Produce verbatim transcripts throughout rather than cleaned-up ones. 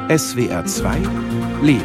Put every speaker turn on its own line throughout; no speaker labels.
S W R zwei Leben.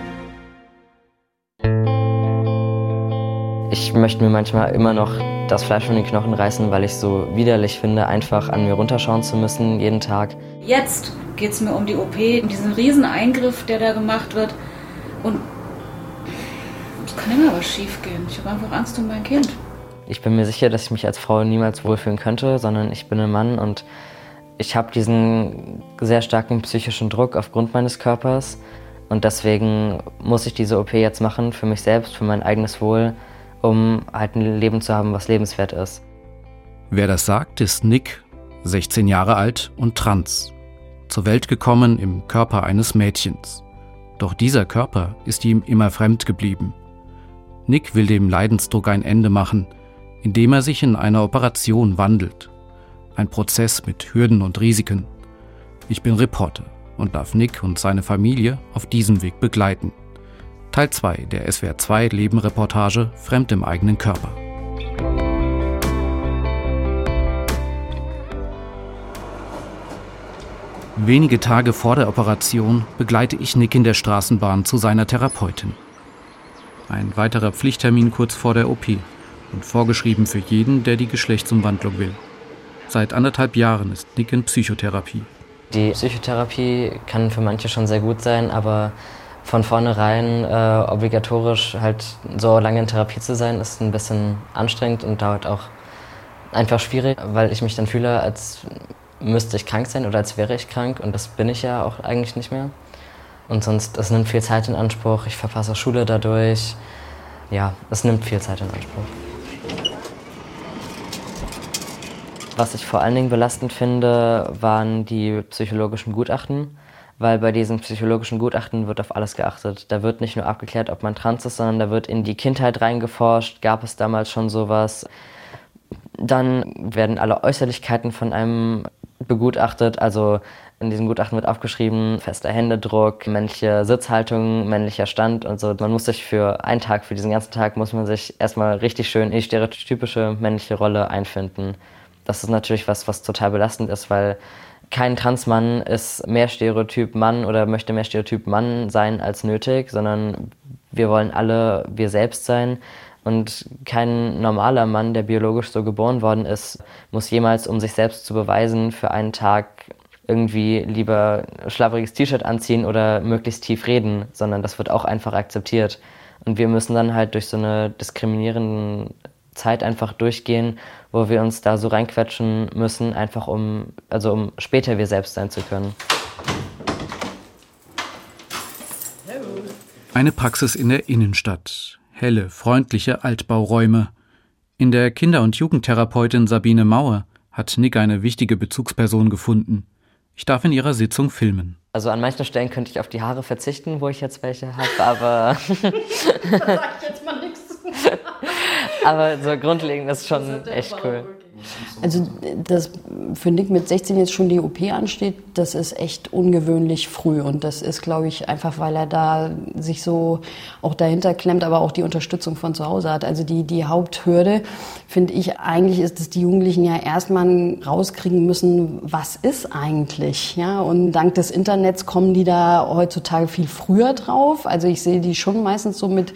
Ich möchte mir manchmal immer noch das Fleisch von den Knochen reißen, weil ich es so widerlich finde, einfach an mir runterschauen zu müssen, jeden Tag.
Jetzt geht es mir um die O P, um diesen riesen Eingriff, der da gemacht wird. Und es kann immer was schief gehen. Ich habe einfach Angst um mein Kind.
Ich bin mir sicher, dass ich mich als Frau niemals wohlfühlen könnte, sondern ich bin ein Mann und ich habe diesen sehr starken psychischen Druck aufgrund meines Körpers. Und deswegen muss ich diese O P jetzt machen, für mich selbst, für mein eigenes Wohl, um halt ein Leben zu haben, was lebenswert ist.
Wer das sagt, ist Nick, sechzehn Jahre alt und trans. Zur Welt gekommen im Körper eines Mädchens. Doch dieser Körper ist ihm immer fremd geblieben. Nick will dem Leidensdruck ein Ende machen, indem er sich in einer Operation wandelt. Ein Prozess mit Hürden und Risiken. Ich bin Reporter und darf Nick und seine Familie auf diesem Weg begleiten. Teil zwei der S W R zwei Leben-Reportage Fremd im eigenen Körper. Wenige Tage vor der Operation begleite ich Nick in der Straßenbahn zu seiner Therapeutin. Ein weiterer Pflichttermin kurz vor der O P und vorgeschrieben für jeden, der die Geschlechtsumwandlung will. Seit anderthalb Jahren ist Nick in Psychotherapie.
Die Psychotherapie kann für manche schon sehr gut sein, aber von vornherein äh, obligatorisch halt so lange in Therapie zu sein, ist ein bisschen anstrengend und dauert auch einfach schwierig, weil ich mich dann fühle, als müsste ich krank sein oder als wäre ich krank und das bin ich ja auch eigentlich nicht mehr. Und sonst, es nimmt viel Zeit in Anspruch, ich verpasse Schule dadurch. Ja, es nimmt viel Zeit in Anspruch. Was ich vor allen Dingen belastend finde, waren die psychologischen Gutachten, weil bei diesen psychologischen Gutachten wird auf alles geachtet. Da wird nicht nur abgeklärt, ob man trans ist, sondern da wird in die Kindheit reingeforscht. Gab es damals schon sowas? Dann werden alle Äußerlichkeiten von einem begutachtet. Also in diesem Gutachten wird aufgeschrieben, fester Händedruck, männliche Sitzhaltung, männlicher Stand und so. Man muss sich für einen Tag, für diesen ganzen Tag, muss man sich erstmal richtig schön in die stereotypische männliche Rolle einfinden. Das ist natürlich was, was total belastend ist, weil kein Transmann ist mehr Stereotyp Mann oder möchte mehr Stereotyp Mann sein als nötig, sondern wir wollen alle wir selbst sein. Und kein normaler Mann, der biologisch so geboren worden ist, muss jemals, um sich selbst zu beweisen, für einen Tag irgendwie lieber ein schlabberiges T-Shirt anziehen oder möglichst tief reden, sondern das wird auch einfach akzeptiert. Und wir müssen dann halt durch so eine diskriminierende Zeit einfach durchgehen, wo wir uns da so reinquetschen müssen, einfach um, also um später wir selbst sein zu können.
Eine Praxis in der Innenstadt. Helle, freundliche Altbauräume. In der Kinder- und Jugendtherapeutin Sabine Mauer hat Nick eine wichtige Bezugsperson gefunden. Ich darf in ihrer Sitzung filmen.
Also an manchen Stellen könnte ich auf die Haare verzichten, wo ich jetzt welche habe, aber
da sag ich jetzt mal nichts zu.
Aber so grundlegend ist schon echt cool.
Also, dass für Nick mit sechzehn jetzt schon die O P ansteht, das ist echt ungewöhnlich früh. Und das ist, glaube ich, einfach, weil er da sich so auch dahinter klemmt, aber auch die Unterstützung von zu Hause hat. Also die, die Haupthürde, finde ich, eigentlich ist, dass die Jugendlichen ja erstmal rauskriegen müssen, was ist eigentlich. Ja? Und dank des Internets kommen die da heutzutage viel früher drauf. Also ich sehe die schon meistens so mit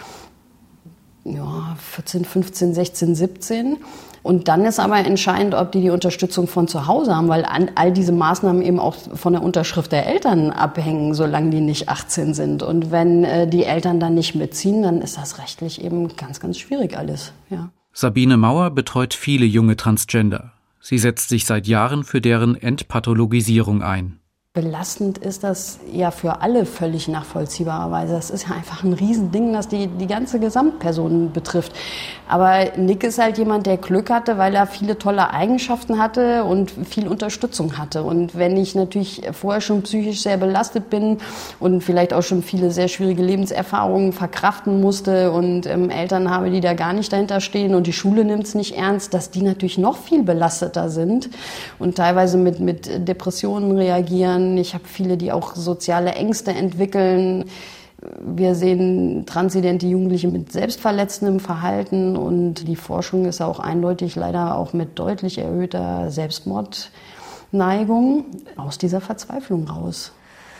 ja, vierzehn, fünfzehn, sechzehn, siebzehn. Und dann ist aber entscheidend, ob die die Unterstützung von zu Hause haben, weil all diese Maßnahmen eben auch von der Unterschrift der Eltern abhängen, solange die nicht achtzehn sind. Und wenn äh, die Eltern dann nicht mitziehen, dann ist das rechtlich eben ganz, ganz schwierig alles. Ja.
Sabine Mauer betreut viele junge Transgender. Sie setzt sich seit Jahren für deren Entpathologisierung ein.
Belastend ist das ja für alle völlig nachvollziehbarerweise. Das ist ja einfach ein Riesending, das die, die ganze Gesamtperson betrifft. Aber Nick ist halt jemand, der Glück hatte, weil er viele tolle Eigenschaften hatte und viel Unterstützung hatte. Und wenn ich natürlich vorher schon psychisch sehr belastet bin und vielleicht auch schon viele sehr schwierige Lebenserfahrungen verkraften musste und ähm, Eltern habe, die da gar nicht dahinter stehen und die Schule nimmt es nicht ernst, dass die natürlich noch viel belasteter sind und teilweise mit, mit Depressionen reagieren. Ich habe viele, die auch soziale Ängste entwickeln. Wir sehen transidente Jugendliche mit selbstverletzendem Verhalten und die Forschung ist auch eindeutig leider auch mit deutlich erhöhter Selbstmordneigung aus dieser Verzweiflung raus.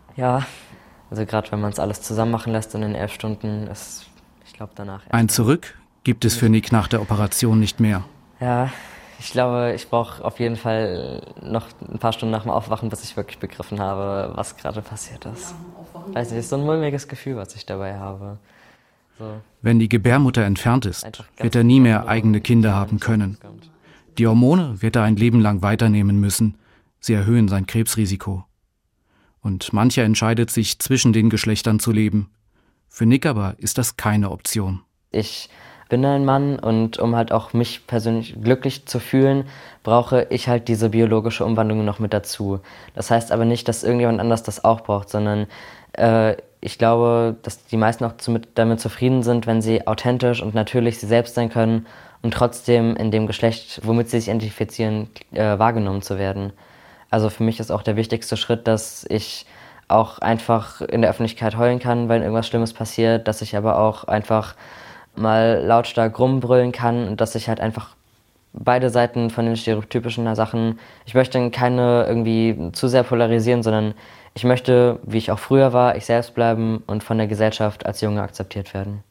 Ja, also gerade wenn man es alles zusammen machen lässt in den elf Stunden, ist, ich glaube, danach...
Ein Zurück gibt es für Nick nach der Operation nicht mehr.
Ja, ich glaube, ich brauche auf jeden Fall noch ein paar Stunden nach dem Aufwachen, bis ich wirklich begriffen habe, was gerade passiert ist. Weiß nicht, ist so ein mulmiges Gefühl, was ich dabei habe. So.
Wenn die Gebärmutter entfernt ist, wird er nie mehr eigene Kinder haben können. Die Hormone wird er ein Leben lang weiternehmen müssen. Sie erhöhen sein Krebsrisiko. Und mancher entscheidet sich, zwischen den Geschlechtern zu leben. Für Nick aber ist das keine Option.
Ich bin ein Mann und um halt auch mich persönlich glücklich zu fühlen, brauche ich halt diese biologische Umwandlung noch mit dazu. Das heißt aber nicht, dass irgendjemand anders das auch braucht, sondern äh, ich glaube, dass die meisten auch zu, damit zufrieden sind, wenn sie authentisch und natürlich sie selbst sein können und trotzdem in dem Geschlecht, womit sie sich identifizieren, äh, wahrgenommen zu werden. Also für mich ist auch der wichtigste Schritt, dass ich auch einfach in der Öffentlichkeit heulen kann, wenn irgendwas Schlimmes passiert, dass ich aber auch einfach mal lautstark rumbrüllen kann und dass ich halt einfach beide Seiten von den stereotypischen Sachen, ich möchte keine irgendwie zu sehr polarisieren, sondern ich möchte, wie ich auch früher war, ich selbst bleiben und von der Gesellschaft als Junge akzeptiert werden.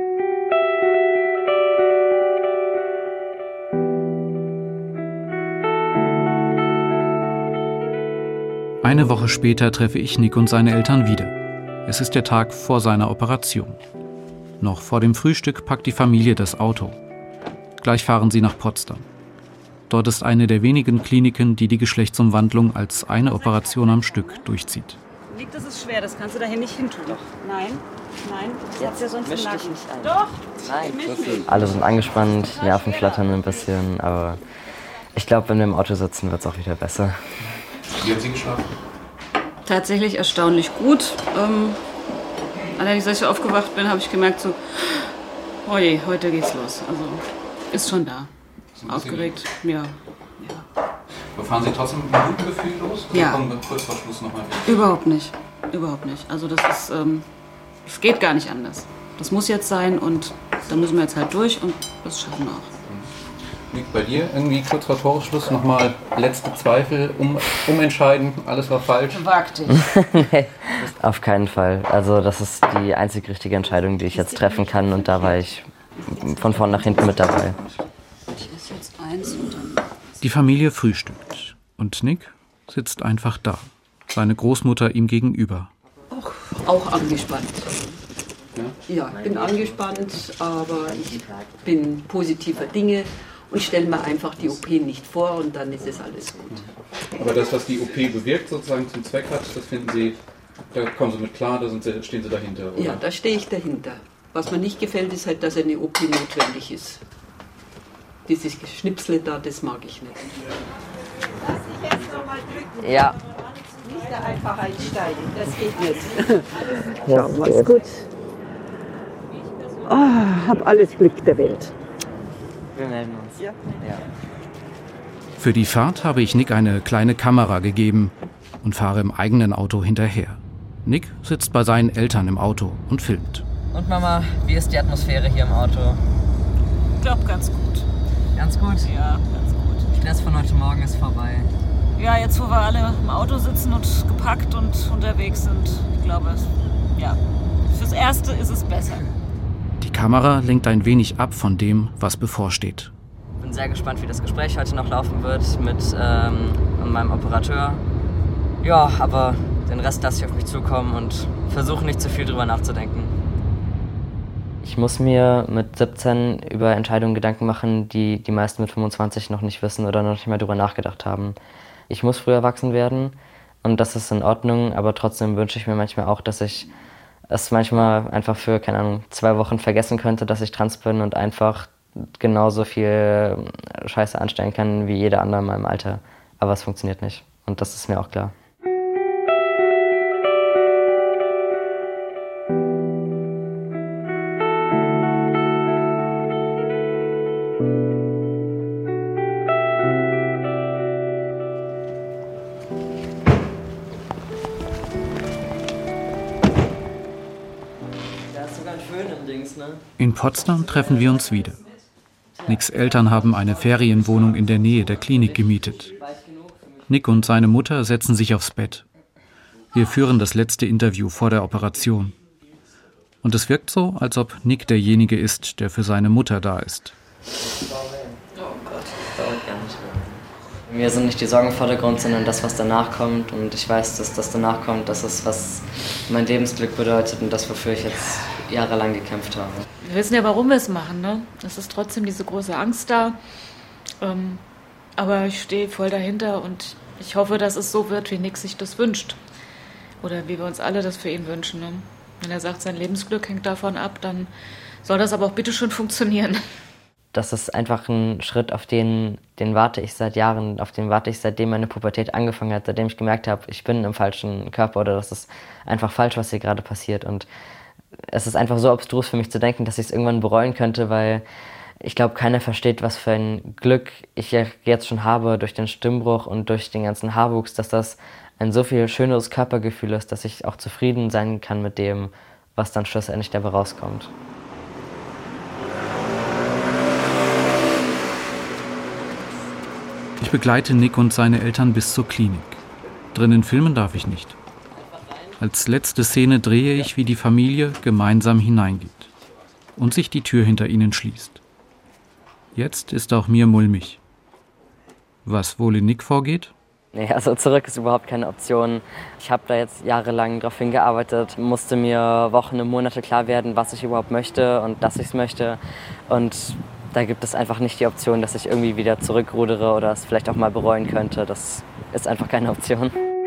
Eine Woche später treffe ich Nick und seine Eltern wieder. Es ist der Tag vor seiner Operation. Noch vor dem Frühstück packt die Familie das Auto. Gleich fahren sie nach Potsdam. Dort ist eine der wenigen Kliniken, die die Geschlechtsumwandlung als eine Operation am Stück durchzieht.
Nick, das ist schwer, das kannst du da hier nicht hin tun. Doch. Nein, nein, das hat's ja sonst im Nacken.
Nicht ein.
Doch,
nein.
Nicht.
Alle sind angespannt, Nerven flattern ein bisschen, aber ich glaube, wenn wir im Auto sitzen, wird es auch wieder besser.
Wie hat sie geschlafen?
Tatsächlich erstaunlich gut. Ähm, allerdings, als ich aufgewacht bin, habe ich gemerkt, so, oh je, heute geht's los. Also, ist schon da.
So
Aufgeregt, ja. ja.
Aber fahren Sie trotzdem mit einem guten Gefühl los? Oder
Ja.
kommen wir kurz vor Schluss nochmal wieder?
Überhaupt nicht. Überhaupt nicht. Also, das ist, ähm, es geht gar nicht anders. Das muss jetzt sein und da müssen wir jetzt halt durch und das schaffen wir auch.
Nick, bei dir irgendwie kurz vor Toresschluss nochmal letzte Zweifel, um, umentscheiden, alles war falsch?
Wag dich.
Nee, auf keinen Fall. Also das ist die einzig richtige Entscheidung, die ich jetzt treffen kann und da war ich von vorn nach hinten mit dabei.
Ich esse jetzt eins und dann...
Die Familie frühstückt und Nick sitzt einfach da, seine Großmutter ihm gegenüber.
Auch, auch angespannt. Ja, ja, ich bin angespannt, aber ich bin positiver Dinge und stelle mir einfach die O P nicht vor und dann ist es alles gut.
Aber das, was die O P bewirkt, sozusagen zum Zweck hat, das finden Sie, da kommen Sie mit klar, da sind Sie, stehen Sie dahinter, oder?
Ja, da stehe ich dahinter. Was mir nicht gefällt, ist halt, dass eine O P notwendig ist. Dieses Geschnipsle da, das mag ich nicht.
Ja.
Nicht da einfach einsteigen, das geht nicht. Ja, mach's gut. Oh, hab alles Glück der Welt.
Wir melden uns. Ja. Ja.
Für die Fahrt habe ich Nick eine kleine Kamera gegeben und fahre im eigenen Auto hinterher. Nick sitzt bei seinen Eltern im Auto und filmt.
Und Mama, wie ist die Atmosphäre hier im Auto?
Ich glaube, ganz gut.
Ganz gut?
Ja, ganz gut.
Stress von heute Morgen ist vorbei.
Ja, jetzt wo wir alle im Auto sitzen und gepackt und unterwegs sind, ich glaube, ja, fürs Erste ist es besser.
Die Kamera lenkt ein wenig ab von dem, was bevorsteht.
Ich bin sehr gespannt, wie das Gespräch heute noch laufen wird mit ähm, meinem Operateur. Ja, aber den Rest lasse ich auf mich zukommen und versuche nicht zu viel drüber nachzudenken. Ich muss mir mit siebzehn über Entscheidungen Gedanken machen, die die meisten mit fünfundzwanzig noch nicht wissen oder noch nicht mal drüber nachgedacht haben. Ich muss früh erwachsen werden und das ist in Ordnung, aber trotzdem wünsche ich mir manchmal auch, dass ich es manchmal einfach für, keine Ahnung, zwei Wochen vergessen könnte, dass ich trans bin und einfach genauso viel Scheiße anstellen kann wie jeder andere in meinem Alter. Aber es funktioniert nicht und das ist mir auch klar.
In Potsdam treffen wir uns wieder. Nicks Eltern haben eine Ferienwohnung in der Nähe der Klinik gemietet. Nick und seine Mutter setzen sich aufs Bett. Wir führen das letzte Interview vor der Operation. Und es wirkt so, als ob Nick derjenige ist, der für seine Mutter da ist.
Mir sind nicht die Sorgen im Vordergrund, sondern das, was danach kommt. Und ich weiß, dass das danach kommt, das ist, was mein Lebensglück bedeutet und das, wofür ich jetzt jahrelang gekämpft habe.
Wir wissen ja, warum wir es machen, ne? Es ist trotzdem diese große Angst da. Ähm, aber ich stehe voll dahinter und ich hoffe, dass es so wird, wie Nick sich das wünscht. Oder wie wir uns alle das für ihn wünschen, ne? Wenn er sagt, sein Lebensglück hängt davon ab, dann soll das aber auch bitte schon funktionieren.
Das ist einfach ein Schritt, auf den, den warte ich seit Jahren, auf den warte ich, seitdem meine Pubertät angefangen hat, seitdem ich gemerkt habe, ich bin im falschen Körper oder das ist einfach falsch, was hier gerade passiert. Und es ist einfach so abstrus für mich zu denken, dass ich es irgendwann bereuen könnte, weil ich glaube, keiner versteht, was für ein Glück ich jetzt schon habe durch den Stimmbruch und durch den ganzen Haarwuchs, dass das ein so viel schöneres Körpergefühl ist, dass ich auch zufrieden sein kann mit dem, was dann schlussendlich dabei rauskommt.
Ich begleite Nick und seine Eltern bis zur Klinik. Drinnen filmen darf ich nicht. Als letzte Szene drehe ich, wie die Familie gemeinsam hineingeht und sich die Tür hinter ihnen schließt. Jetzt ist auch mir mulmig. Was wohl in Nick vorgeht?
Nee, also zurück ist überhaupt keine Option. Ich habe da jetzt jahrelang drauf hingearbeitet, musste mir Wochen und Monate klar werden, was ich überhaupt möchte und dass ich es möchte. Und da gibt es einfach nicht die Option, dass ich irgendwie wieder zurückrudere oder es vielleicht auch mal bereuen könnte. Das ist einfach keine Option.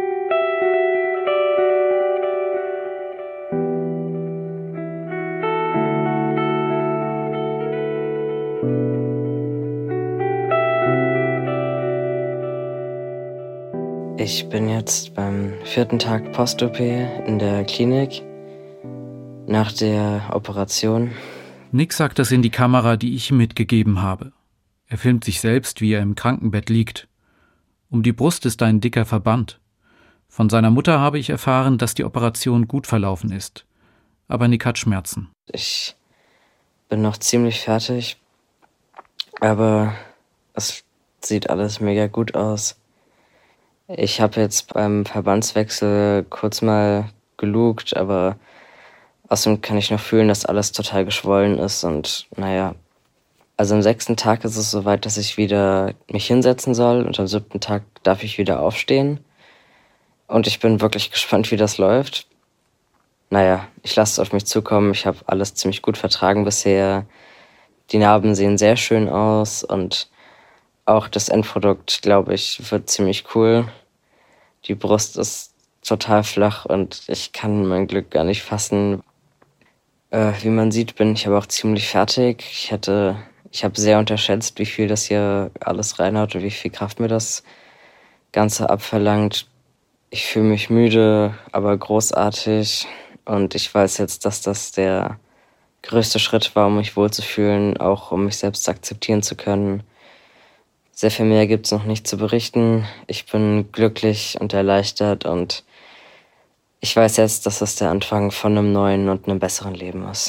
Ich bin jetzt beim vierten Tag Post-O P in der Klinik nach der Operation.
Nick sagt das in die Kamera, die ich ihm mitgegeben habe. Er filmt sich selbst, wie er im Krankenbett liegt. Um die Brust ist ein dicker Verband. Von seiner Mutter habe ich erfahren, dass die Operation gut verlaufen ist. Aber Nick hat Schmerzen.
Ich bin noch ziemlich fertig, aber es sieht alles mega gut aus. Ich habe jetzt beim Verbandswechsel kurz mal gelugt, aber außerdem kann ich noch fühlen, dass alles total geschwollen ist und naja, also am sechsten Tag ist es soweit, dass ich wieder mich hinsetzen soll und am siebten Tag darf ich wieder aufstehen und ich bin wirklich gespannt, wie das läuft. Naja, ich lasse es auf mich zukommen, ich habe alles ziemlich gut vertragen bisher, die Narben sehen sehr schön aus und auch das Endprodukt, glaube ich, wird ziemlich cool. Die Brust ist total flach und ich kann mein Glück gar nicht fassen. Äh, wie man sieht, bin ich aber auch ziemlich fertig. Ich hätte, ich habe sehr unterschätzt, wie viel das hier alles reinhaut und wie viel Kraft mir das Ganze abverlangt. Ich fühle mich müde, aber großartig. Und ich weiß jetzt, dass das der größte Schritt war, um mich wohlzufühlen, auch um mich selbst akzeptieren zu können. Sehr viel mehr gibt es noch nicht zu berichten. Ich bin glücklich und erleichtert und ich weiß jetzt, dass das der Anfang von einem neuen und einem besseren Leben ist.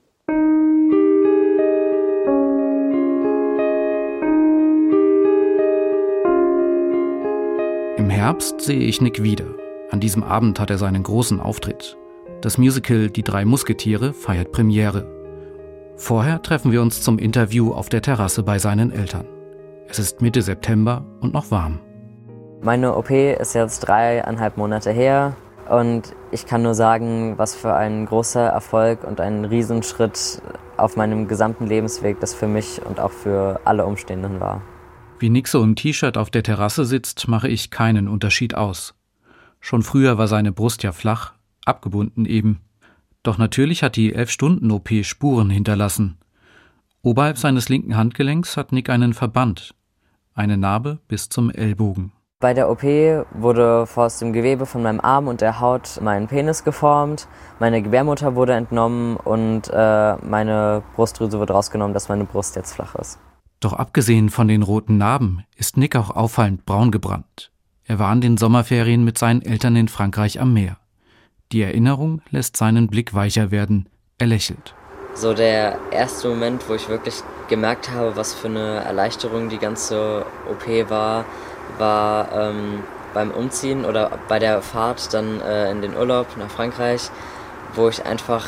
Im Herbst sehe ich Nick wieder. An diesem Abend hat er seinen großen Auftritt. Das Musical Die drei Musketiere feiert Premiere. Vorher treffen wir uns zum Interview auf der Terrasse bei seinen Eltern. Es ist Mitte September und noch warm.
Meine O P ist jetzt dreieinhalb Monate her und ich kann nur sagen, was für ein großer Erfolg und ein Riesenschritt auf meinem gesamten Lebensweg das für mich und auch für alle Umstehenden war.
Wie Nick so im T-Shirt auf der Terrasse sitzt, mache ich keinen Unterschied aus. Schon früher war seine Brust ja flach, abgebunden eben. Doch natürlich hat die elf-Stunden-O P Spuren hinterlassen. Oberhalb seines linken Handgelenks hat Nick einen Verband, eine Narbe bis zum Ellbogen.
Bei der O P wurde aus dem Gewebe von meinem Arm und der Haut mein Penis geformt, meine Gebärmutter wurde entnommen und äh, meine Brustdrüse wurde rausgenommen, dass meine Brust jetzt flach ist.
Doch abgesehen von den roten Narben ist Nick auch auffallend braun gebrannt. Er war in den Sommerferien mit seinen Eltern in Frankreich am Meer. Die Erinnerung lässt seinen Blick weicher werden, er lächelt.
So der erste Moment, wo ich wirklich gemerkt habe, was für eine Erleichterung die ganze O P war, war, ähm, beim Umziehen oder bei der Fahrt dann äh, in den Urlaub nach Frankreich, wo ich einfach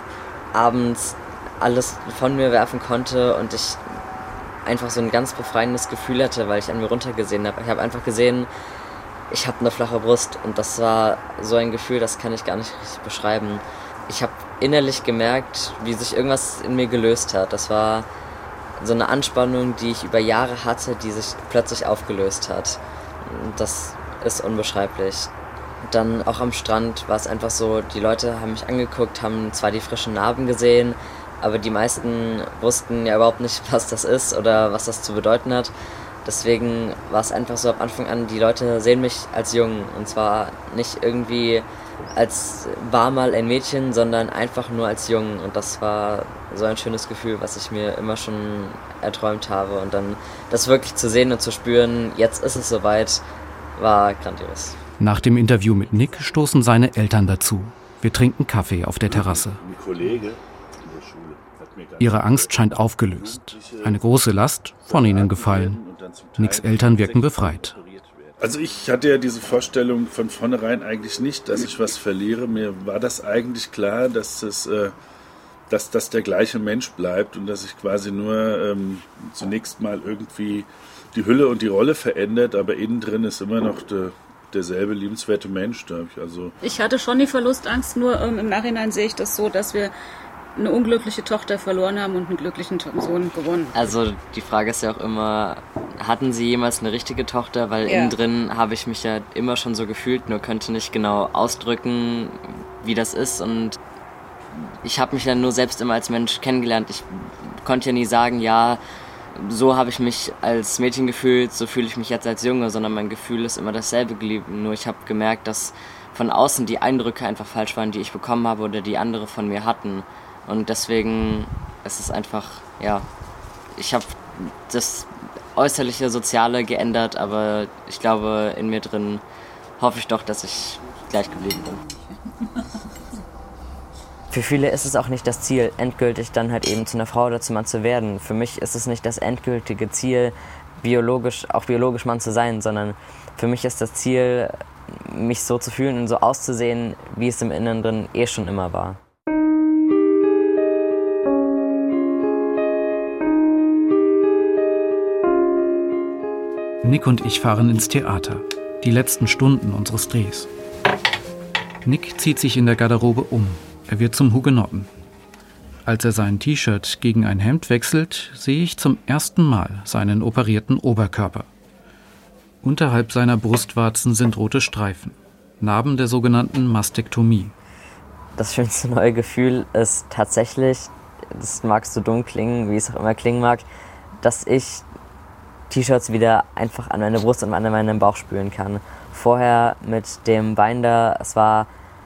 abends alles von mir werfen konnte und ich einfach so ein ganz befreiendes Gefühl hatte, weil ich an mir runtergesehen habe. Ich habe einfach gesehen, ich habe eine flache Brust und das war so ein Gefühl, das kann ich gar nicht richtig beschreiben. Ich habe innerlich gemerkt, wie sich irgendwas in mir gelöst hat. Das war so eine Anspannung, die ich über Jahre hatte, die sich plötzlich aufgelöst hat. Das ist unbeschreiblich. Dann auch am Strand war es einfach so, die Leute haben mich angeguckt, haben zwar die frischen Narben gesehen, aber die meisten wussten ja überhaupt nicht, was das ist oder was das zu bedeuten hat. Deswegen war es einfach so ab Anfang an, die Leute sehen mich als Jungen. Und zwar nicht irgendwie als war mal ein Mädchen, sondern einfach nur als Jungen. Und das war so ein schönes Gefühl, was ich mir immer schon erträumt habe. Und dann das wirklich zu sehen und zu spüren, jetzt ist es soweit, war grandios.
Nach dem Interview mit Nick stoßen seine Eltern dazu. Wir trinken Kaffee auf der Terrasse.
Ein Kollege in der Schule hat mir
Ihre Angst scheint aufgelöst. Eine große Last von ihnen gefallen. Nicks Eltern wirken befreit.
Also ich hatte ja diese Vorstellung von vornherein eigentlich nicht, dass ich was verliere. Mir war das eigentlich klar, dass das, äh, dass das der gleiche Mensch bleibt und dass sich quasi nur ähm, zunächst mal irgendwie die Hülle und die Rolle verändert, aber innen drin ist immer noch der, derselbe liebenswerte Mensch. Da ich, also
ich hatte schon die Verlustangst, nur ähm, im Nachhinein sehe ich das so, dass wir eine unglückliche Tochter verloren haben und einen glücklichen Sohn gewonnen.
Also die Frage ist ja auch immer, hatten Sie jemals eine richtige Tochter? Weil ja. Innen drin habe ich mich ja immer schon so gefühlt, nur könnte nicht genau ausdrücken, wie das ist. Und ich habe mich ja nur selbst immer als Mensch kennengelernt. Ich konnte ja nie sagen, ja, so habe ich mich als Mädchen gefühlt, so fühle ich mich jetzt als Junge, sondern mein Gefühl ist immer dasselbe geblieben. Nur ich habe gemerkt, dass von außen die Eindrücke einfach falsch waren, die ich bekommen habe oder die andere von mir hatten. Und deswegen ist es einfach, ja, ich habe das äußerliche Soziale geändert, aber ich glaube, in mir drin hoffe ich doch, dass ich gleich geblieben bin. Für viele ist es auch nicht das Ziel, endgültig dann halt eben zu einer Frau oder zu Mann zu werden. Für mich ist es nicht das endgültige Ziel, biologisch, auch biologisch Mann zu sein, sondern für mich ist das Ziel, mich so zu fühlen und so auszusehen, wie es im Inneren drin eh schon immer war.
Nick und ich fahren ins Theater. Die letzten Stunden unseres Drehs. Nick zieht sich in der Garderobe um. Er wird zum Hugenotten. Als er sein T-Shirt gegen ein Hemd wechselt, sehe ich zum ersten Mal seinen operierten Oberkörper. Unterhalb seiner Brustwarzen sind rote Streifen. Narben der sogenannten Mastektomie.
Das schönste neue Gefühl ist tatsächlich, das mag so dumm klingen, wie es auch immer klingen mag, dass ich T-Shirts wieder einfach an meine Brust und an meinen Bauch spüren kann. Vorher mit dem Binder, es war,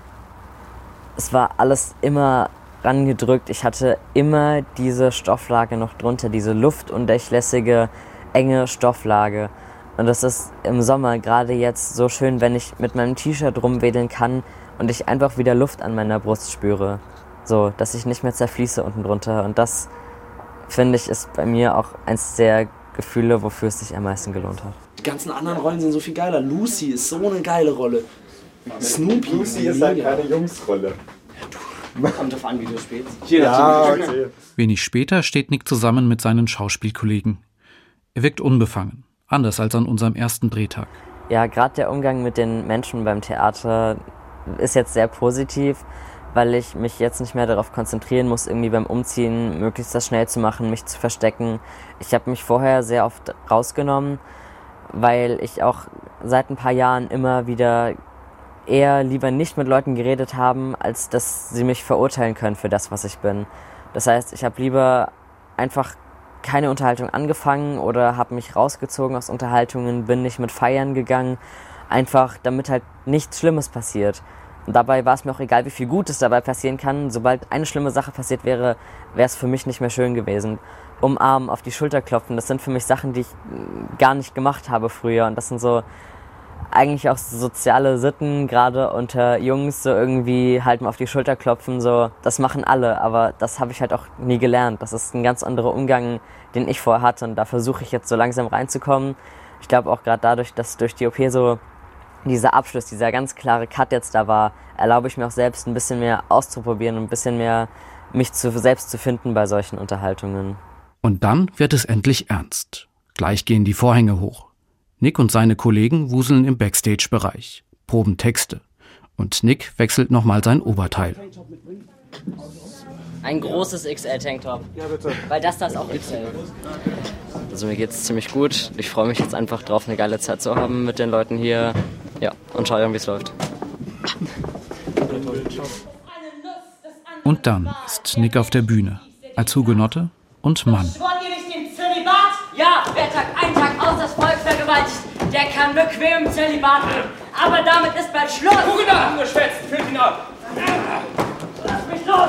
es war alles immer rangedrückt. Ich hatte immer diese Stofflage noch drunter, diese luftundurchlässige, enge Stofflage. Und das ist im Sommer gerade jetzt so schön, wenn ich mit meinem T-Shirt rumwedeln kann und ich einfach wieder Luft an meiner Brust spüre. So, dass ich nicht mehr zerfließe unten drunter. Und das, finde ich, ist bei mir auch eins der Gefühle, wofür es sich am meisten gelohnt hat.
Die ganzen anderen Rollen sind so viel geiler. Lucy ist so eine geile Rolle. Snoopy.
Lucy ist halt keine Jungsrolle.
Ja, kommt drauf an, wie du spielst.
Ja, okay.
Wenig später steht Nick zusammen mit seinen Schauspielkollegen. Er wirkt unbefangen, anders als an unserem ersten Drehtag.
Ja, gerade der Umgang mit den Menschen beim Theater ist jetzt sehr positiv, weil ich mich jetzt nicht mehr darauf konzentrieren muss, irgendwie beim Umziehen möglichst das schnell zu machen, mich zu verstecken. Ich habe mich vorher sehr oft rausgenommen, weil ich auch seit ein paar Jahren immer wieder eher lieber nicht mit Leuten geredet habe, als dass sie mich verurteilen können für das, was ich bin. Das heißt, ich habe lieber einfach keine Unterhaltung angefangen oder habe mich rausgezogen aus Unterhaltungen, bin nicht mit feiern gegangen, einfach damit halt nichts Schlimmes passiert. Und dabei war es mir auch egal, wie viel Gutes dabei passieren kann. Sobald eine schlimme Sache passiert wäre, wäre es für mich nicht mehr schön gewesen. Umarmen, auf die Schulter klopfen, das sind für mich Sachen, die ich gar nicht gemacht habe früher. Und das sind so eigentlich auch soziale Sitten, gerade unter Jungs, so irgendwie halt mal auf die Schulter klopfen. So, das machen alle, aber das habe ich halt auch nie gelernt. Das ist ein ganz anderer Umgang, den ich vorher hatte. Und da versuche ich jetzt so langsam reinzukommen. Ich glaube auch gerade dadurch, dass durch die O P so dieser Abschluss, dieser ganz klare Cut jetzt da war, erlaube ich mir auch selbst ein bisschen mehr auszuprobieren und ein bisschen mehr mich zu, selbst zu finden bei solchen Unterhaltungen.
Und dann wird es endlich ernst. Gleich gehen die Vorhänge hoch. Nick und seine Kollegen wuseln im Backstage-Bereich, proben Texte. Und Nick wechselt nochmal sein Oberteil.
Ein großes X L-Tanktop. Ja, bitte. Weil das da ist auch X L. Also mir geht's ziemlich gut. Ich freue mich jetzt einfach drauf, eine geile Zeit zu haben mit den Leuten hier. Ja, und schauen, wie es läuft.
Und dann ist Nick auf der Bühne. Als Hugenotte und Mann.
Schwört ihr nicht den Zölibat? Ja, wer Tag ein, Tag aus das Volk vergewaltigt, der kann bequem im Zölibat leben. Aber damit ist bald Schluss.
Hugenotten, nur schwätzen, führt ihn ab.
Lass mich los!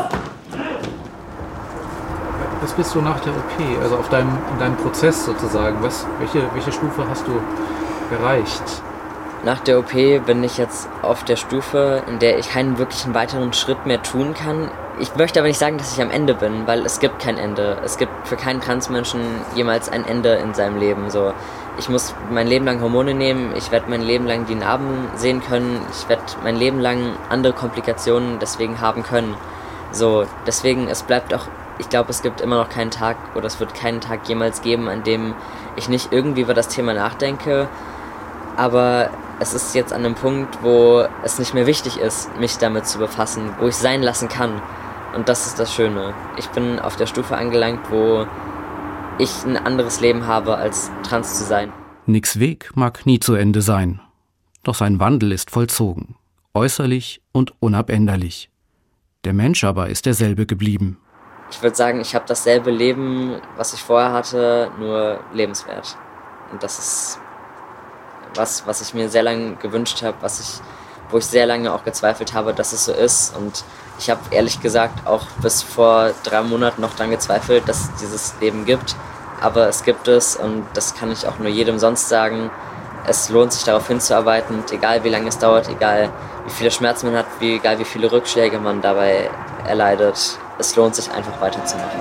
Was bist du nach der O P, also auf deinem, in deinem Prozess sozusagen? Was, welche, welche Stufe hast du erreicht?
Nach der O P bin ich jetzt auf der Stufe, in der ich keinen wirklichen weiteren Schritt mehr tun kann. Ich möchte aber nicht sagen, dass ich am Ende bin, weil es gibt kein Ende. Es gibt für keinen Transmenschen jemals ein Ende in seinem Leben. So, ich muss mein Leben lang Hormone nehmen, ich werde mein Leben lang die Narben sehen können, ich werde mein Leben lang andere Komplikationen deswegen haben können. So, deswegen, es bleibt auch, ich glaube, es gibt immer noch keinen Tag oder es wird keinen Tag jemals geben, an dem ich nicht irgendwie über das Thema nachdenke. Aber es ist jetzt an einem Punkt, wo es nicht mehr wichtig ist, mich damit zu befassen, wo ich sein lassen kann. Und das ist das Schöne. Ich bin auf der Stufe angelangt, wo ich ein anderes Leben habe, als trans zu sein.
Nicks Weg mag nie zu Ende sein. Doch sein Wandel ist vollzogen. Äußerlich und unabänderlich. Der Mensch aber ist derselbe geblieben.
Ich würde sagen, ich habe dasselbe Leben, was ich vorher hatte, nur lebenswert. Und das ist was, was ich mir sehr lange gewünscht habe, was ich, wo ich sehr lange auch gezweifelt habe, dass es so ist. Und ich habe ehrlich gesagt auch bis vor drei Monaten noch daran gezweifelt, dass es dieses Leben gibt. Aber es gibt es und das kann ich auch nur jedem sonst sagen. Es lohnt sich darauf hinzuarbeiten, egal wie lange es dauert, egal wie viele Schmerzen man hat, wie, egal wie viele Rückschläge man dabei erleidet. Es lohnt sich einfach weiterzumachen.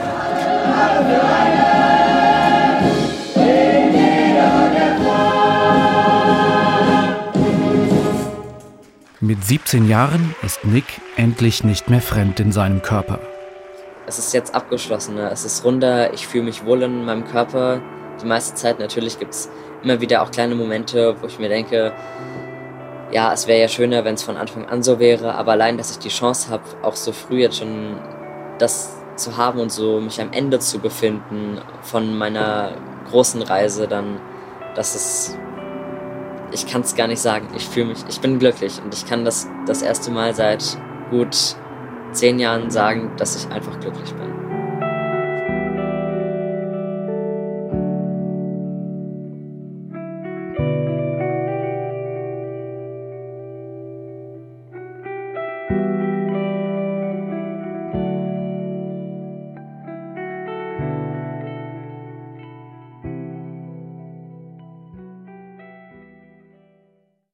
Mit siebzehn Jahren ist Nick endlich nicht mehr fremd in seinem Körper.
Es ist jetzt abgeschlossen, es ist runder, ich fühle mich wohl in meinem Körper. Die meiste Zeit natürlich gibt es immer wieder auch kleine Momente, wo ich mir denke, ja, es wäre ja schöner, wenn es von Anfang an so wäre, aber allein, dass ich die Chance habe, auch so früh jetzt schon das zu haben und so mich am Ende zu befinden von meiner großen Reise, dann, das ist, ich kann es gar nicht sagen, ich fühle mich, ich bin glücklich und ich kann das das erste Mal seit gut zehn Jahren sagen, dass ich einfach glücklich bin.